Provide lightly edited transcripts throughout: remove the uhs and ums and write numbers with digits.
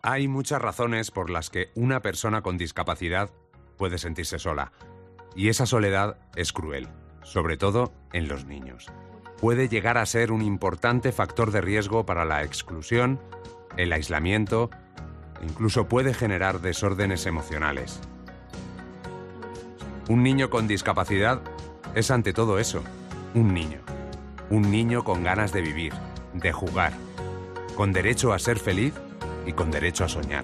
Hay muchas razones por las que una persona con discapacidad puede sentirse sola. Y esa soledad es cruel, sobre todo en los niños. Puede llegar a ser un importante factor de riesgo para la exclusión, el aislamiento, e incluso puede generar desórdenes emocionales. Un niño con discapacidad es ante todo eso, un niño. Un niño con ganas de vivir, de jugar, con derecho a ser feliz y con derecho a soñar.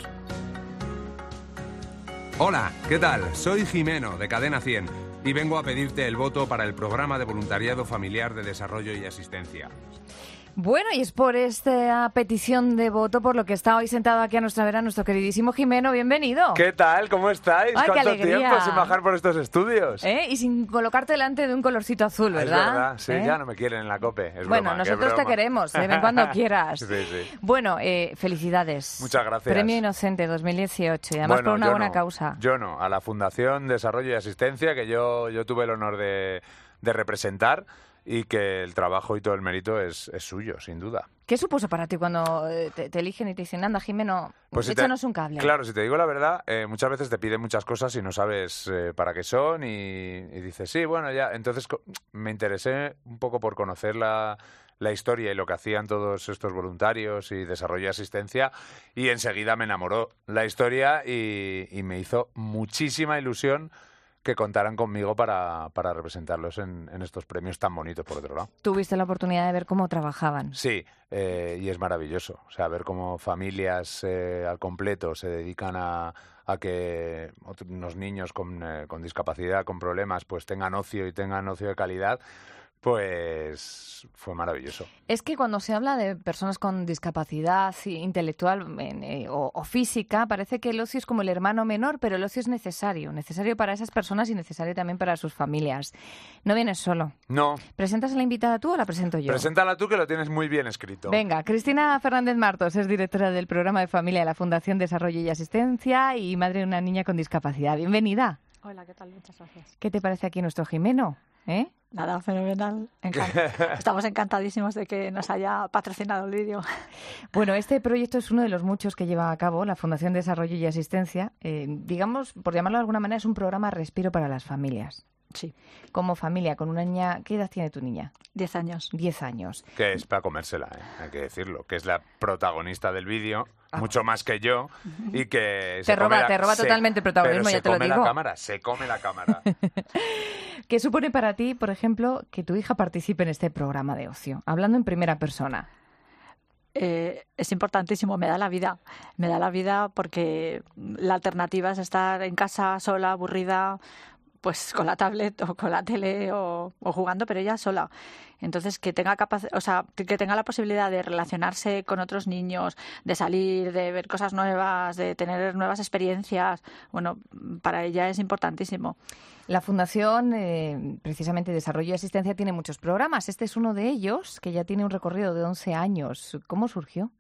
Hola, ¿qué tal? Soy Jimeno, de Cadena 100, y vengo a pedirte el voto para el programa de voluntariado familiar de desarrollo y asistencia. Bueno, y es por esta petición de voto por lo que está hoy sentado aquí a nuestra vera nuestro queridísimo Jimeno. Bienvenido. ¿Qué tal? ¿Cómo estáis? Ay, ¿Cuánto qué alegría. tiempo sin bajar por estos estudios? Y sin colocarte delante de un colorcito azul, ¿verdad? Es verdad, sí, ya no me quieren en la COPE. Es bueno, broma, nosotros te queremos, ven cuando quieras. Sí. Bueno, felicidades. Muchas gracias. Premio Inocente 2018 y además por una buena causa. Yo no, a la Fundación Desarrollo y Asistencia, que yo tuve el honor de representar, y que el trabajo y todo el mérito es suyo, sin duda. ¿Qué supuso para ti cuando te eligen y te dicen, anda, Jimeno, pues échanos un cable? Claro, si te digo la verdad, muchas veces te piden muchas cosas y no sabes para qué son y dices, sí, bueno, ya. Entonces me interesé un poco por conocer la historia y lo que hacían todos estos voluntarios y desarrollo y asistencia, y enseguida me enamoró la historia y me hizo muchísima ilusión que contaran conmigo para representarlos en estos premios tan bonitos, por otro lado. ¿Tuviste la oportunidad de ver cómo trabajaban? Sí, y es maravilloso. O sea, ver cómo familias al completo se dedican a que unos niños con discapacidad, con problemas, pues tengan ocio y tengan ocio de calidad, pues fue maravilloso. Es que cuando se habla de personas con discapacidad intelectual o física, parece que el ocio es como el hermano menor, pero el ocio es necesario para esas personas y necesario también para sus familias. No vienes solo. No. ¿Presentas a la invitada tú o la presento yo? Preséntala tú, que lo tienes muy bien escrito. Venga, Cristina Fernández Martos es directora del programa de familia de la Fundación Desarrollo y Asistencia y madre de una niña con discapacidad. Bienvenida. Hola, ¿qué tal? Muchas gracias. ¿Qué te parece aquí nuestro Jimeno? Nada, fenomenal. Estamos encantadísimos de que nos haya patrocinado el vídeo. Bueno, este proyecto es uno de los muchos que lleva a cabo la Fundación Desarrollo y Asistencia. Digamos, por llamarlo de alguna manera, es un programa respiro para las familias. Sí. Como familia, con una niña... ¿Qué edad tiene tu niña? 10 años. 10 años. Que es para comérsela, hay que decirlo. Que es la protagonista del vídeo, mucho más que yo, y que... Te roba totalmente el protagonismo, ya te lo digo. Se come la cámara. ¿Qué supone para ti, por ejemplo, que tu hija participe en este programa de ocio? Hablando en primera persona. Es importantísimo, me da la vida porque la alternativa es estar en casa sola, aburrida, pues con la tablet o con la tele o jugando, pero ella sola. Entonces, que tenga que tenga la posibilidad de relacionarse con otros niños, de salir, de ver cosas nuevas, de tener nuevas experiencias, bueno, para ella es importantísimo. La Fundación, precisamente Desarrollo y Asistencia, tiene muchos programas. Este es uno de ellos, que ya tiene un recorrido de 11 años. ¿Cómo surgió?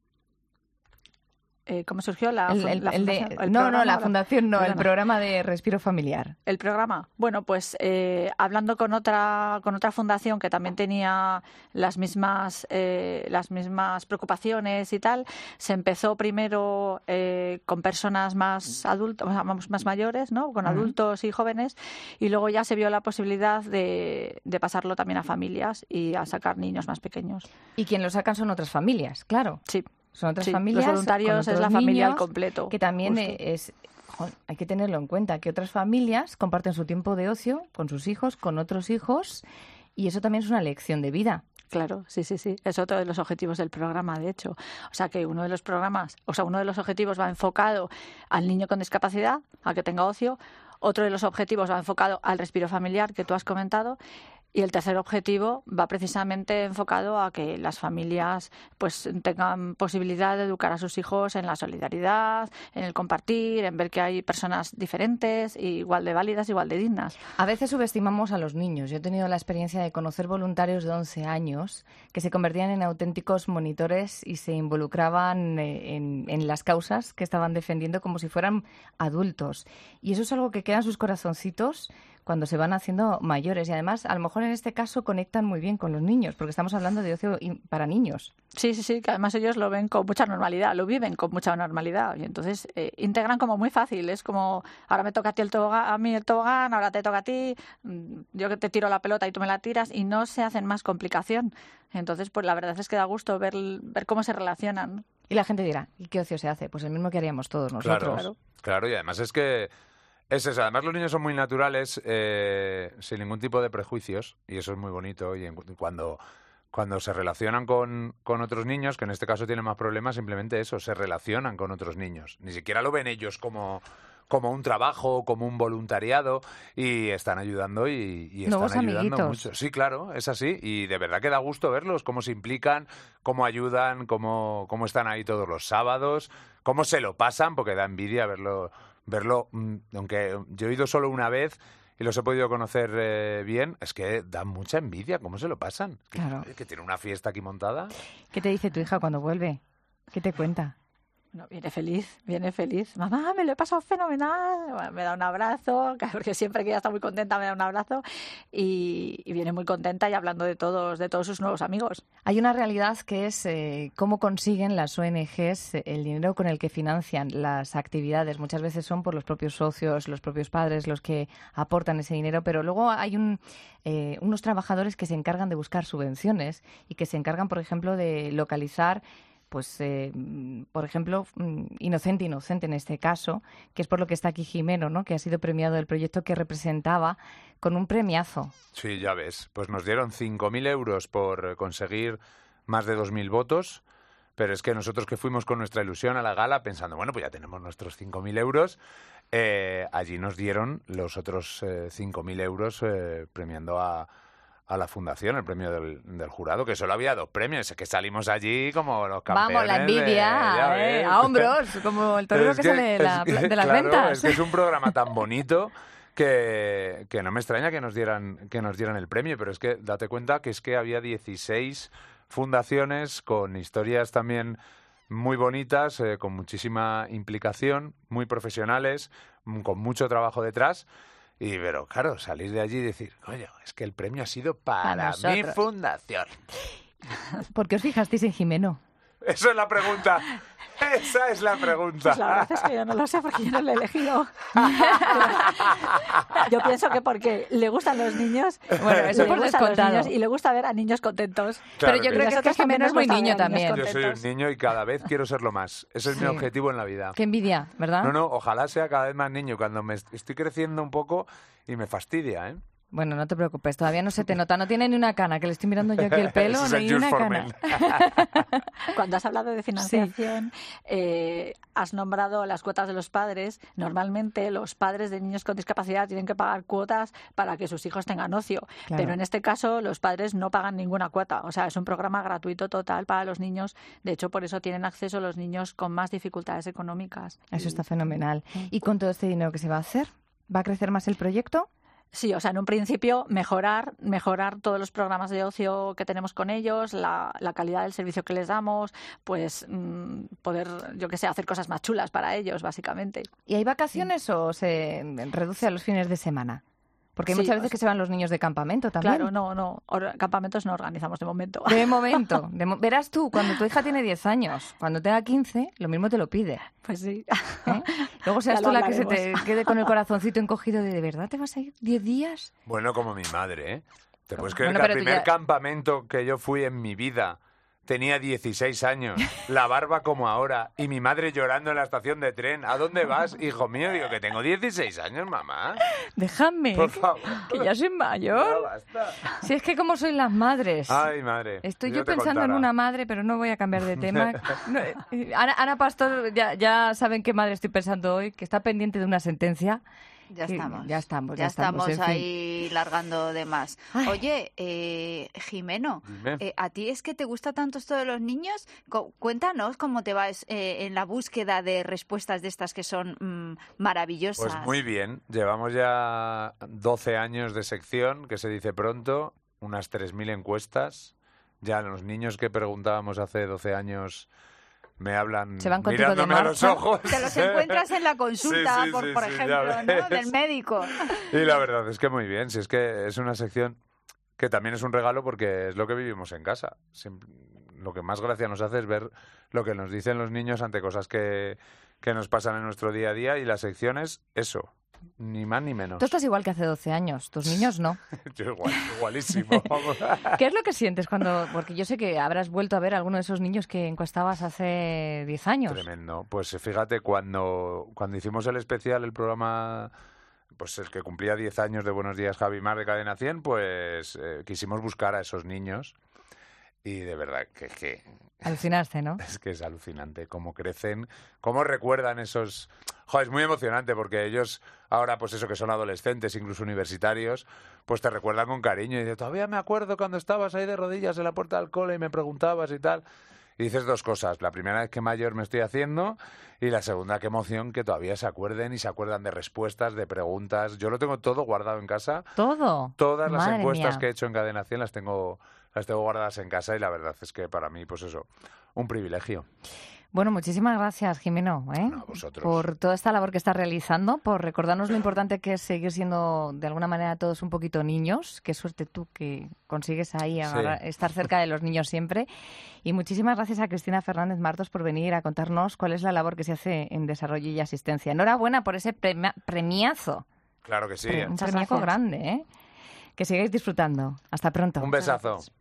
¿Cómo surgió la fundación? El programa de respiro familiar. El programa. Bueno, pues hablando con otra fundación que también tenía las mismas preocupaciones y tal, se empezó primero con personas más adultos, más mayores, ¿no? Con adultos y jóvenes, y luego ya se vio la posibilidad de pasarlo también a familias y a sacar niños más pequeños. Y quien lo sacan son otras familias, claro. Sí. Son otras familias. Los voluntarios es la familia al completo. Que también hay que tenerlo en cuenta, que otras familias comparten su tiempo de ocio con sus hijos, con otros hijos, y eso también es una lección de vida. Claro, sí. Es otro de los objetivos del programa, de hecho. O sea, que uno de los objetivos va enfocado al niño con discapacidad, a que tenga ocio. Otro de los objetivos va enfocado al respiro familiar, que tú has comentado. Y el tercer objetivo va precisamente enfocado a que las familias pues tengan posibilidad de educar a sus hijos en la solidaridad, en el compartir, en ver que hay personas diferentes, igual de válidas, igual de dignas. A veces subestimamos a los niños. Yo he tenido la experiencia de conocer voluntarios de 11 años que se convertían en auténticos monitores y se involucraban en las causas que estaban defendiendo como si fueran adultos. Y eso es algo que queda en sus corazoncitos cuando se van haciendo mayores. Y además, a lo mejor en este caso conectan muy bien con los niños, porque estamos hablando de ocio para niños. Sí, que además ellos lo ven con mucha normalidad, lo viven con mucha normalidad. Y entonces integran como muy fácil. Es como, ahora me toca a ti a mí el tobogán, ahora te toca a ti, yo que te tiro la pelota y tú me la tiras, y no se hacen más complicación. Entonces, pues la verdad es que da gusto ver cómo se relacionan. Y la gente dirá, ¿y qué ocio se hace? Pues el mismo que haríamos todos nosotros. Claro, y además es que es eso. Además los niños son muy naturales, sin ningún tipo de prejuicios, y eso es muy bonito. Y cuando se relacionan con otros niños, que en este caso tienen más problemas, simplemente eso, se relacionan con otros niños. Ni siquiera lo ven ellos como un trabajo, como un voluntariado, y están ayudando y están ayudando amiguitos. mucho. Sí, claro, es así, y de verdad que da gusto verlos, cómo se implican, cómo ayudan, cómo están ahí todos los sábados, cómo se lo pasan, porque da envidia verlo, aunque yo he ido solo una vez y los he podido conocer bien, es que da mucha envidia cómo se lo pasan. Claro. Que tiene una fiesta aquí montada. ¿Qué te dice tu hija cuando vuelve? ¿Qué te cuenta? No, viene feliz. Mamá, me lo he pasado fenomenal. Bueno, me da un abrazo, porque siempre que ella está muy contenta me da un abrazo, y viene muy contenta y hablando de todos sus nuevos amigos. Hay una realidad que es cómo consiguen las ONGs el dinero con el que financian las actividades. Muchas veces son por los propios socios, los propios padres los que aportan ese dinero, pero luego hay unos trabajadores que se encargan de buscar subvenciones y que se encargan, por ejemplo, de localizar por ejemplo, Inocente en este caso, que es por lo que está aquí Jimeno, ¿no? Que ha sido premiado del proyecto que representaba con un premiazo. Sí, ya ves. Pues nos dieron 5.000 euros por conseguir más de 2.000 votos, pero es que nosotros que fuimos con nuestra ilusión a la gala pensando, bueno, pues ya tenemos nuestros 5.000 euros, allí nos dieron los otros 5.000 euros premiando a la fundación, el premio del jurado, que solo había 2 premios, es que salimos allí como los campeones. Vamos, la envidia, a hombros, como el torero que sale de las claro, ventas. Es que es un programa tan bonito que no me extraña que nos dieran el premio, pero es que date cuenta que es que había 16 fundaciones con historias también muy bonitas, con muchísima implicación, muy profesionales, con mucho trabajo detrás. Pero claro, salir de allí y decir, coño, es que el premio ha sido para mi fundación. ¿Por qué os fijasteis en Jimeno? Esa es la pregunta. Esa es la pregunta. Pues la verdad es que yo no lo sé porque yo no lo he elegido. Yo pienso que porque le gustan los niños, bueno, eso por descontado, y le gusta ver a niños contentos. Claro, pero yo creo que Jimeno es muy niño también. Yo soy un niño y cada vez quiero serlo más. Ese es mi objetivo en la vida. Qué envidia, ¿verdad? No, ojalá sea cada vez más niño. Cuando me estoy creciendo un poco y me fastidia, ¿eh? Bueno, no te preocupes, todavía no se te nota, no tiene ni una cana, que le estoy mirando yo aquí el pelo, no hay ni una cana. Cuando has hablado de financiación, has nombrado las cuotas de los padres. Normalmente los padres de niños con discapacidad tienen que pagar cuotas para que sus hijos tengan ocio, claro. Pero en este caso los padres no pagan ninguna cuota, o sea, es un programa gratuito total para los niños, de hecho por eso tienen acceso los niños con más dificultades económicas. Eso está fenomenal. ¿Y con todo este dinero qué se va a hacer? ¿Va a crecer más el proyecto? Sí, o sea, en un principio mejorar todos los programas de ocio que tenemos con ellos, la calidad del servicio que les damos, pues poder, yo qué sé, hacer cosas más chulas para ellos, básicamente. ¿Y hay vacaciones o se reduce a los fines de semana? Porque hay muchas veces que se van los niños de campamento también. Claro, no, campamentos no organizamos de momento. De momento. Verás tú, cuando tu hija tiene 10 años, cuando tenga 15, lo mismo te lo pide. Pues sí. Luego seas tú la que se te quede con el corazoncito encogido ¿de verdad te vas a ir 10 días? Bueno, como mi madre, ¿eh? ¿Te puedes creer que el primer campamento que yo fui en mi vida tenía 16 años, la barba como ahora, y mi madre llorando en la estación de tren? ¿A dónde vas, hijo mío? Digo, que tengo 16 años, mamá. Déjame, por favor, que ya soy mayor. No, basta. Si es que como soy las madres. Ay, madre. Estoy yo pensando en una madre, pero no voy a cambiar de tema. No, Ana Pastor, ya saben qué madre estoy pensando hoy, que está pendiente de una sentencia. Ya estamos en fin. ahí largando de más. Ay. Oye, Jimeno, ¿a ti es que te gusta tanto esto de los niños? Cuéntanos cómo te vas en la búsqueda de respuestas de estas que son maravillosas. Pues muy bien. Llevamos ya 12 años de sección, que se dice pronto, unas 3.000 encuestas. Ya los niños que preguntábamos hace 12 años me hablan Se van contigo mirándome de a los marcha. ojos. Te los encuentras en la consulta, por ya ejemplo, ¿no? ves. Del médico. Y la verdad es que muy bien, si es que es una sección que también es un regalo porque es lo que vivimos en casa. Lo que más gracia nos hace es ver lo que nos dicen los niños ante cosas que nos pasan en nuestro día a día, y la sección es eso, ni más ni menos. Tú estás igual que hace 12 años, tus niños no. Yo igualísimo. Vamos. ¿Qué es lo que sientes cuando...? Porque yo sé que habrás vuelto a ver a alguno de esos niños que encuestabas hace 10 años. Tremendo. Pues fíjate, cuando hicimos el especial, el programa, pues el que cumplía 10 años de Buenos Días, Javi Mar, de Cadena 100, pues quisimos buscar a esos niños. Y de verdad que Alucinaste, ¿no? es que es alucinante cómo crecen, cómo recuerdan esos... Joder, es muy emocionante porque ellos ahora, pues eso, que son adolescentes, incluso universitarios, pues te recuerdan con cariño y dicen, todavía me acuerdo cuando estabas ahí de rodillas en la puerta del cole y me preguntabas y tal. Y dices dos cosas. La primera vez que mayor me estoy haciendo, y la segunda, qué emoción que todavía se acuerden y se acuerdan de respuestas, de preguntas. Yo lo tengo todo guardado en casa. ¿Todo? Todas las Madre encuestas mía. que he hecho en Cadena 100 las tengo guardadas en casa, y la verdad es que para mí, pues eso, un privilegio. Bueno, muchísimas gracias, Jimeno, No, a vosotros. por toda esta labor que estás realizando, por recordarnos lo importante que es seguir siendo, de alguna manera, todos un poquito niños. Qué suerte tú que consigues ahí estar cerca de los niños siempre. Y muchísimas gracias a Cristina Fernández Martos por venir a contarnos cuál es la labor que se hace en desarrollo y asistencia. Enhorabuena por ese premiazo. Claro que sí. Un Muchas premiazo gracias. grande, ¿eh? Que sigáis disfrutando. Hasta pronto. Un besazo.